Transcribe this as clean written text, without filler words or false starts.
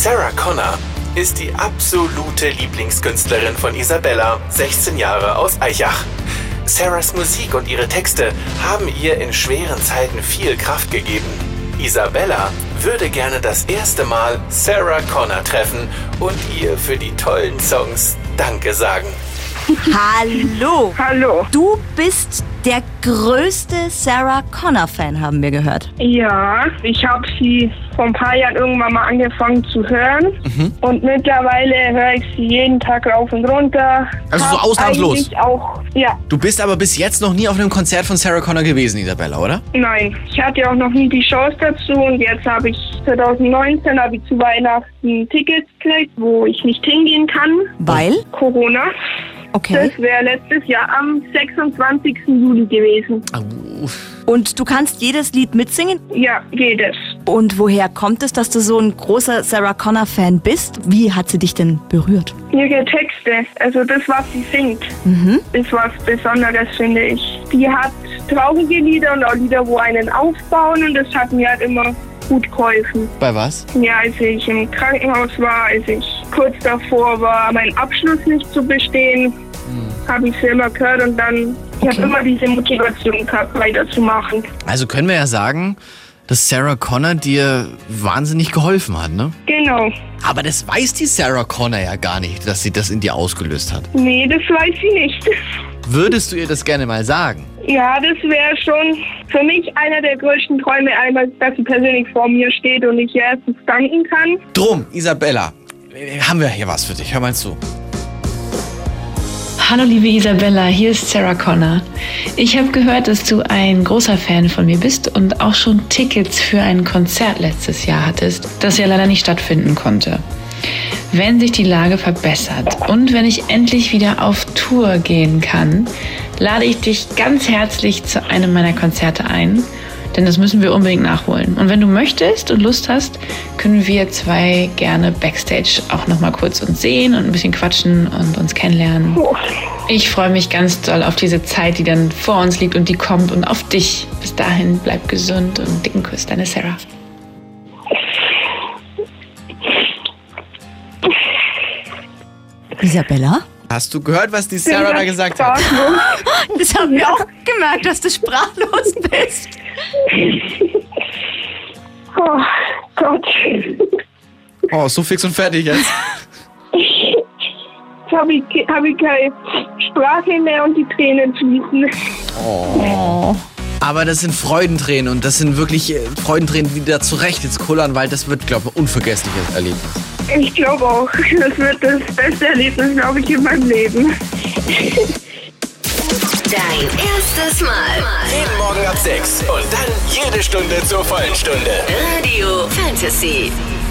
Sarah Connor ist die absolute Lieblingskünstlerin von Isabella, 16 Jahre aus Aichach. Sarahs Musik und ihre Texte haben ihr in schweren Zeiten viel Kraft gegeben. Isabella würde gerne das erste Mal Sarah Connor treffen und ihr für die tollen Songs Danke sagen. Hallo. Hallo. Du bist der größte Sarah Connor-Fan, haben wir gehört. Ja, ich habe sie vor ein paar Jahren irgendwann mal angefangen zu hören. Und mittlerweile höre ich sie jeden Tag rauf und runter. Also so ausnahmslos? Eigentlich auch, ja. Du bist aber bis jetzt noch nie auf einem Konzert von Sarah Connor gewesen, Isabella, oder? Nein, ich hatte auch noch nie die Chance dazu und jetzt habe ich 2019 zu Weihnachten Tickets gekriegt, wo ich nicht hingehen kann. Weil? Corona. Okay. Das wäre letztes Jahr am 26. Juli gewesen. Und du kannst jedes Lied mitsingen? Ja, jedes. Und woher kommt es, dass du so ein großer Sarah Connor-Fan bist? Wie hat sie dich denn berührt? Ihre Texte, also das, was sie singt, ist was Besonderes, finde ich. Die hat traurige Lieder und auch Lieder, wo einen aufbauen und das hat mir halt immer gut geholfen. Bei was? Ja, als ich im Krankenhaus war, als ich kurz davor war, meinen Abschluss nicht zu bestehen, habe ich sie immer gehört und dann, ich habe immer diese Motivation gehabt, weiterzumachen. Also können wir ja sagen, dass Sarah Connor dir wahnsinnig geholfen hat, ne? Genau. Aber das weiß die Sarah Connor ja gar nicht, dass sie das in dir ausgelöst hat. Nee, das weiß sie nicht. Würdest du ihr das gerne mal sagen? Ja, das wäre schon für mich einer der größten Träume, einmal, dass sie persönlich vor mir steht und ich ihr erstens danken kann. Drum, Isabella, haben wir hier was für dich. Hör mal zu. Hallo liebe Isabella, hier ist Sarah Connor. Ich habe gehört, dass du ein großer Fan von mir bist und auch schon Tickets für ein Konzert letztes Jahr hattest, das ja leider nicht stattfinden konnte. Wenn sich die Lage verbessert und wenn ich endlich wieder auf Tour gehen kann, lade ich dich ganz herzlich zu einem meiner Konzerte ein, denn das müssen wir unbedingt nachholen. Und wenn du möchtest und Lust hast, können wir zwei gerne Backstage auch nochmal kurz uns sehen und ein bisschen quatschen und uns kennenlernen. Ich freue mich ganz doll auf diese Zeit, die dann vor uns liegt und die kommt und auf dich. Bis dahin, bleib gesund und dicken Kuss, deine Sarah. Isabella? Hast du gehört, was die Sarah da gesagt hat? Das haben wir auch gemerkt, dass du sprachlos bist. Oh Gott. Oh, so fix und fertig jetzt. Jetzt habe ich keine Sprache mehr und die Tränen fließen. Oh. Aber das sind Freudentränen und das sind wirklich Freudentränen, die da zurecht jetzt kullern, weil das wird, glaube ich, ein unvergessliches Erlebnis. Ich glaube auch, das wird das beste Erlebnis, glaube ich, in meinem Leben. Dein erstes Mal. Jeden Morgen ab 6 und dann jede Stunde zur vollen Stunde. Radio Fantasy.